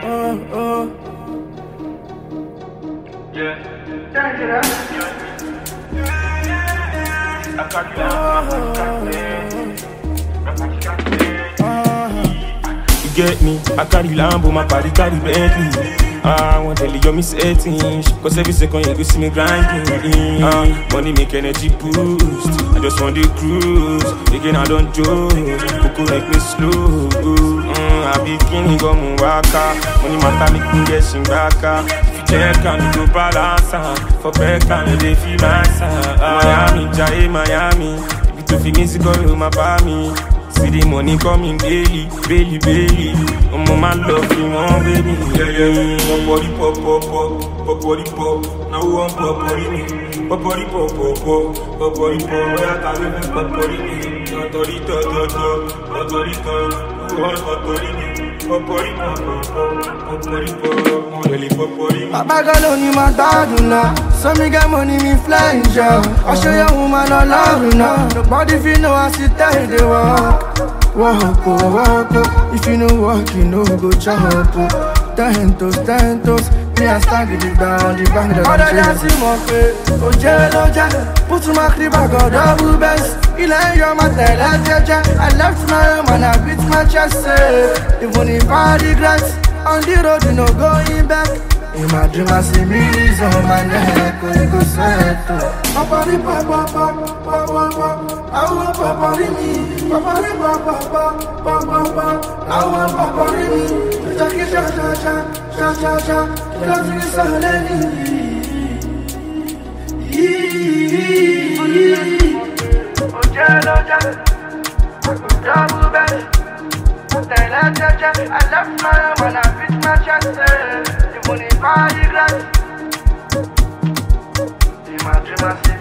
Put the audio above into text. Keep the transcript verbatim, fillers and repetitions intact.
oh, oh. Yeah. Yeah. You get me? I carry Lambo, my body carry Bentley. I want to tell you, me setting. Cause every second you go see me grinding. Uh, money make energy boost. I just want the cruise. Again, I don't joke. Coco make me slow. Mm, I be king, go waka. Money matter me can get shing back. If you check and you go balance. For back and they feel my son. Miami, Jai, Miami. If you to feel music, go my me. See the money coming daily, daily, daily. I'm on my love, you want baby. Yeah, yeah, pop, body, pop, pop, pop, pop, body, pop. Now we want pop, body, me. Pop, body, pop, pop, pop, pop, body, pop. Where I can't even pop, body, me. Not body, to, to, to, not body, to. Who wants pop, body, me? Pop, body, pop, pop, pop, body, pop. Really, pop, body, me. Baba girl on you, my dad, now. So me get money, me flying, yeah. I show you woman, I love you now. Nobody if you know I see tell they walk. Walk, oh, walk, oh. If you know walk, you know go chop, oh. Ten toes, ten toes. Me I stand with it down, the bank that I'm chasing. Other dancing more pay, oh jello, jello. Put to my crib, I got double best. Il a eu ma telle, I left my home and I beat my chest, say. Even if I regret, on the road you know going back. In my dream I see millions on my neck, oh you go settle. Papa di papa, papa, papa, papa. I want papa di me. Papa di papa, papa, papa, papa. I want papa di me. Jackie, cha, cha, cha, cha, cha, cha. Cause it's so lenny. Oh jello, jello. Double bed. I left my home and I beat my chest. Even if I regret, in my dream I see